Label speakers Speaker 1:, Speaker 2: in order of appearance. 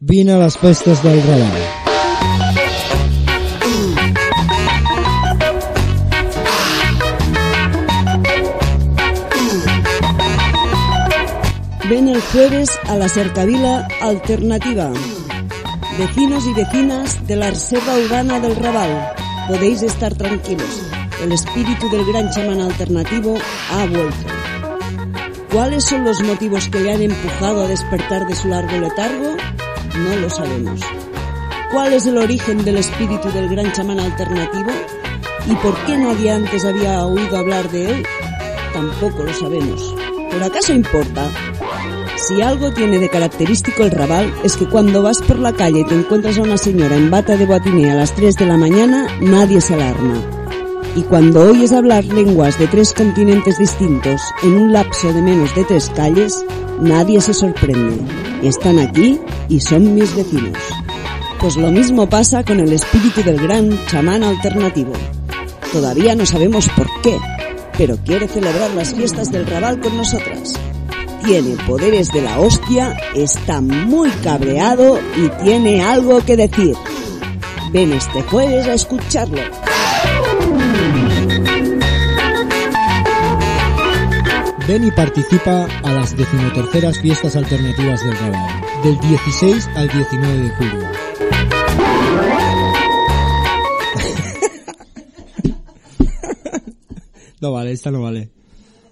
Speaker 1: Vine a les festes del Raval.
Speaker 2: Ven el jueves a la Cercavila Alternativa. Vecinos y vecinas de la Reserva Urbana del Raval, podéis estar tranquilos. El espíritu del gran chamán alternativo ha vuelto. ¿Cuáles son los motivos que le han empujado a despertar de su largo letargo? No lo sabemos. ¿Cuál es el origen del espíritu del gran chamán alternativo? ¿Y por qué nadie antes había oído hablar de él? Tampoco lo sabemos. ¿Pero acaso importa? Si algo tiene de característico el Raval es que cuando vas por la calle y te encuentras a una señora en bata de boatiné a las 3 de la mañana, nadie se alarma. Y cuando oyes hablar lenguas de 3 continentes distintos en un lapso de menos de 3 calles, nadie se sorprende. Están aquí y son mis vecinos. Pues lo mismo pasa con el espíritu del gran chamán alternativo. Todavía no sabemos por qué, pero quiere celebrar las fiestas del Raval con nosotras. Tiene poderes de la hostia, está muy cabreado y tiene algo que decir. Ven este jueves a escucharlo.
Speaker 1: Ven y participa a las 13ª Fiestas Alternativas del Raval, del 16 al 19 de julio. No vale, esta no vale.